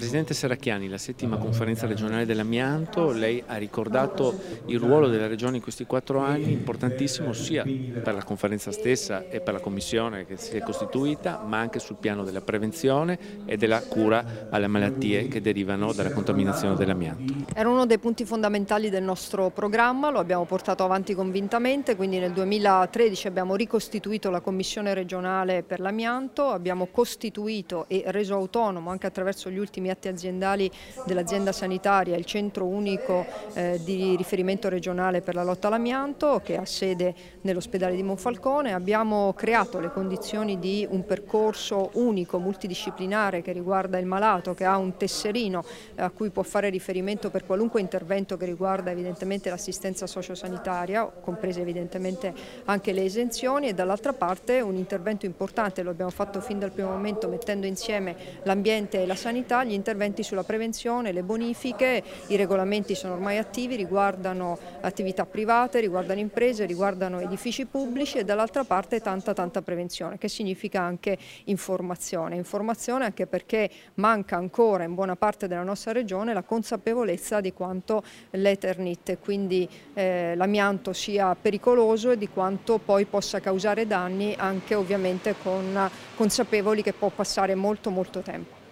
Presidente Serracchiani, la settima conferenza regionale dell'amianto, lei ha ricordato il ruolo della Regione in questi 4 anni, importantissimo sia per la conferenza stessa e per la commissione che si è costituita, ma anche sul piano della prevenzione e della cura alle malattie che derivano dalla contaminazione dell'amianto. Era uno dei punti fondamentali del nostro programma, lo abbiamo portato avanti convintamente, quindi nel 2013 abbiamo ricostituito la Commissione regionale per l'amianto, abbiamo costituito e reso autonomo anche attraverso gli ultimi atti aziendali dell'azienda sanitaria il centro unico di riferimento regionale per la lotta all'amianto che ha sede nell'ospedale di Monfalcone. Abbiamo creato le condizioni di un percorso unico, multidisciplinare che riguarda il malato, che ha un tesserino a cui può fare riferimento per qualunque intervento che riguarda evidentemente l'assistenza sociosanitaria, comprese evidentemente anche le esenzioni, e dall'altra parte un intervento importante, lo abbiamo fatto fin dal primo momento mettendo insieme l'ambiente e la sanità, gli interventi sulla prevenzione, le bonifiche. I regolamenti sono ormai attivi, riguardano attività private, riguardano imprese, riguardano edifici pubblici, e dall'altra parte tanta prevenzione, che significa anche informazione anche perché manca ancora in buona parte della nostra regione la consapevolezza di quanto l'Eternit e quindi l'amianto sia pericoloso e di quanto poi possa causare danni, anche ovviamente consapevoli che può passare molto tempo.